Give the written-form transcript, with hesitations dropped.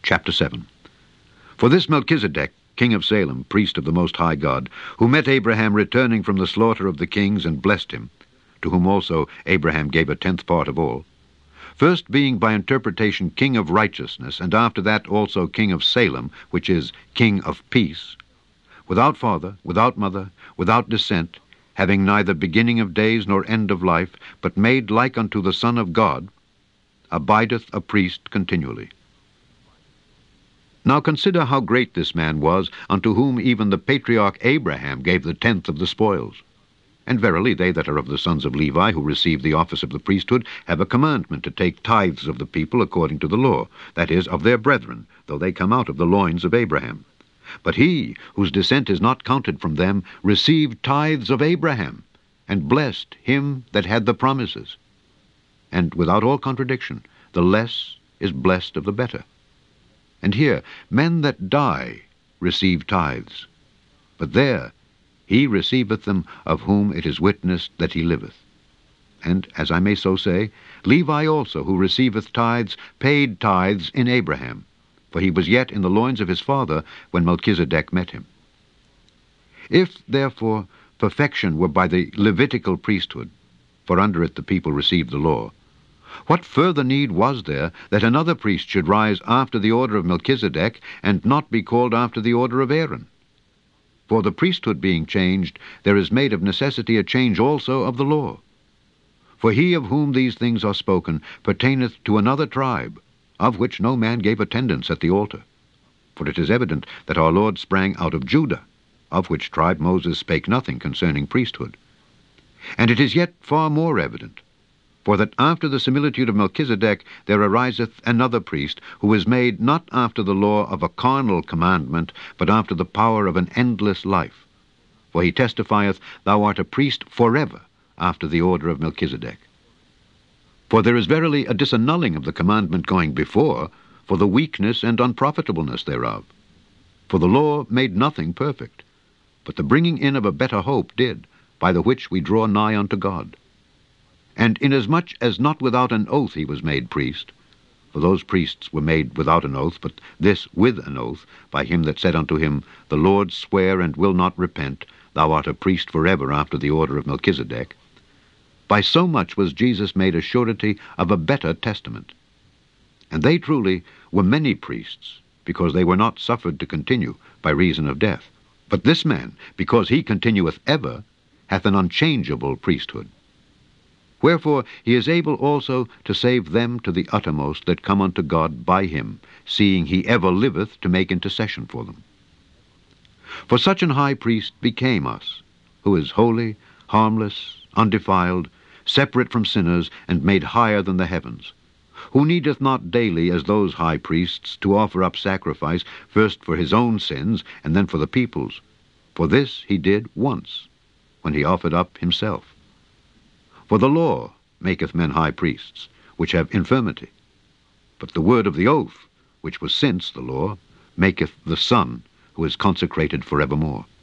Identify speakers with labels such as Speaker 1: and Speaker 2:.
Speaker 1: chapter 7. For this Melchizedek, king of Salem, priest of the Most High God, who met Abraham returning from the slaughter of the kings and blessed him, to whom also Abraham gave a tenth part of all, first being by interpretation king of righteousness, and after that also king of Salem, which is king of peace, without father, without mother, without descent, having neither beginning of days nor end of life, but made like unto the Son of God, abideth a priest continually. Now consider how great this man was, unto whom even the patriarch Abraham gave the tenth of the spoils. And verily they that are of the sons of Levi, who receive the office of the priesthood, have a commandment to take tithes of the people according to the law, that is, of their brethren, though they come out of the loins of Abraham. But he, whose descent is not counted from them, received tithes of Abraham, and blessed him that had the promises. And without all contradiction, the less is blessed of the better. And here, men that die receive tithes, but there he receiveth them of whom it is witnessed that he liveth. And, as I may so say, Levi also, who receiveth tithes, paid tithes in Abraham, for he was yet in the loins of his father when Melchizedek met him. If, therefore, perfection were by the Levitical priesthood, for under it the people received the law, what further need was there that another priest should rise after the order of Melchizedek, and not be called after the order of Aaron? For the priesthood being changed, there is made of necessity a change also of the law. For he of whom these things are spoken pertaineth to another tribe, of which no man gave attendance at the altar. For it is evident that our Lord sprang out of Judah, of which tribe Moses spake nothing concerning priesthood. And it is yet far more evident, for that after the similitude of Melchizedek there ariseth another priest, who is made not after the law of a carnal commandment, but after the power of an endless life. For he testifieth, Thou art a priest forever, after the order of Melchizedek. For there is verily a disannulling of the commandment going before, for the weakness and unprofitableness thereof. For the law made nothing perfect, but the bringing in of a better hope did, by the which we draw nigh unto God. And inasmuch as not without an oath he was made priest, for those priests were made without an oath, but this with an oath, by him that said unto him, The Lord sware and will not repent, Thou art a priest forever after the order of Melchizedek, by so much was Jesus made a surety of a better testament. And they truly were many priests, because they were not suffered to continue by reason of death. But this man, because he continueth ever, hath an unchangeable priesthood. Wherefore he is able also to save them to the uttermost that come unto God by him, seeing he ever liveth to make intercession for them. For such an high priest became us, who is holy, harmless, undefiled, separate from sinners, and made higher than the heavens, who needeth not daily, as those high priests, to offer up sacrifice, first for his own sins, and then for the people's. For this he did once, when he offered up himself. For the law maketh men high priests, which have infirmity. But the word of the oath, which was since the law, maketh the Son, who is consecrated forevermore.